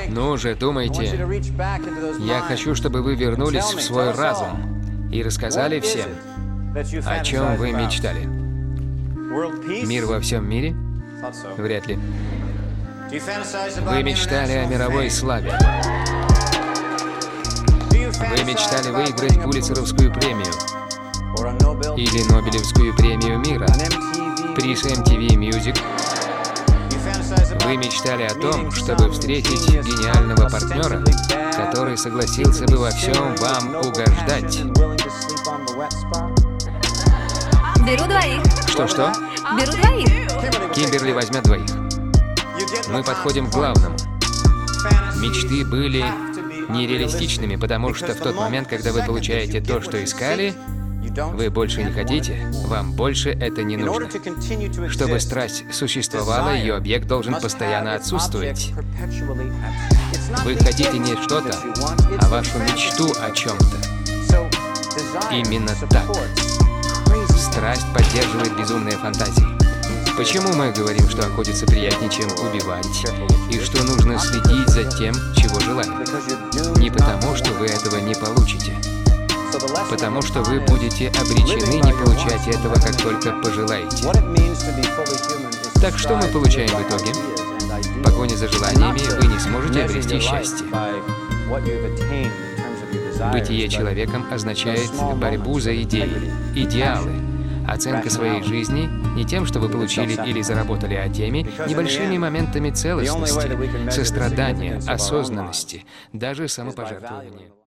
Ну же, думайте. Я хочу, чтобы вы вернулись в свой разум и рассказали всем, о чем вы мечтали. Мир во всем мире? Вряд ли. Вы мечтали о мировой славе. Вы мечтали выиграть Пулитцеровскую премию или Нобелевскую премию мира, приз MTV Music. Вы мечтали о том, чтобы встретить гениального партнера, который согласился бы во всем вам угождать. Беру двоих. Что-что? Беру двоих. Кимберли возьмет двоих. Мы подходим к главному. Мечты были нереалистичными, потому что в тот момент, когда вы получаете то, что искали, вы больше не хотите, вам больше это не нужно. Чтобы страсть существовала, ее объект должен постоянно отсутствовать. Вы хотите не что-то, а вашу мечту о чем-то. Именно так. Страсть поддерживает безумные фантазии. Почему мы говорим, что охотиться приятнее, чем убивать, и что нужно следить за тем, чего желаем? Не потому, что вы этого не получите. Потому что вы будете обречены не получать этого, как только пожелаете. Так что мы получаем в итоге? В погоне за желаниями вы не сможете обрести счастье. Бытие человеком означает борьбу за идеи, идеалы. Оценка своей жизни не тем, что вы получили или заработали, а теми небольшими моментами целостности, сострадания, осознанности, даже самопожертвования.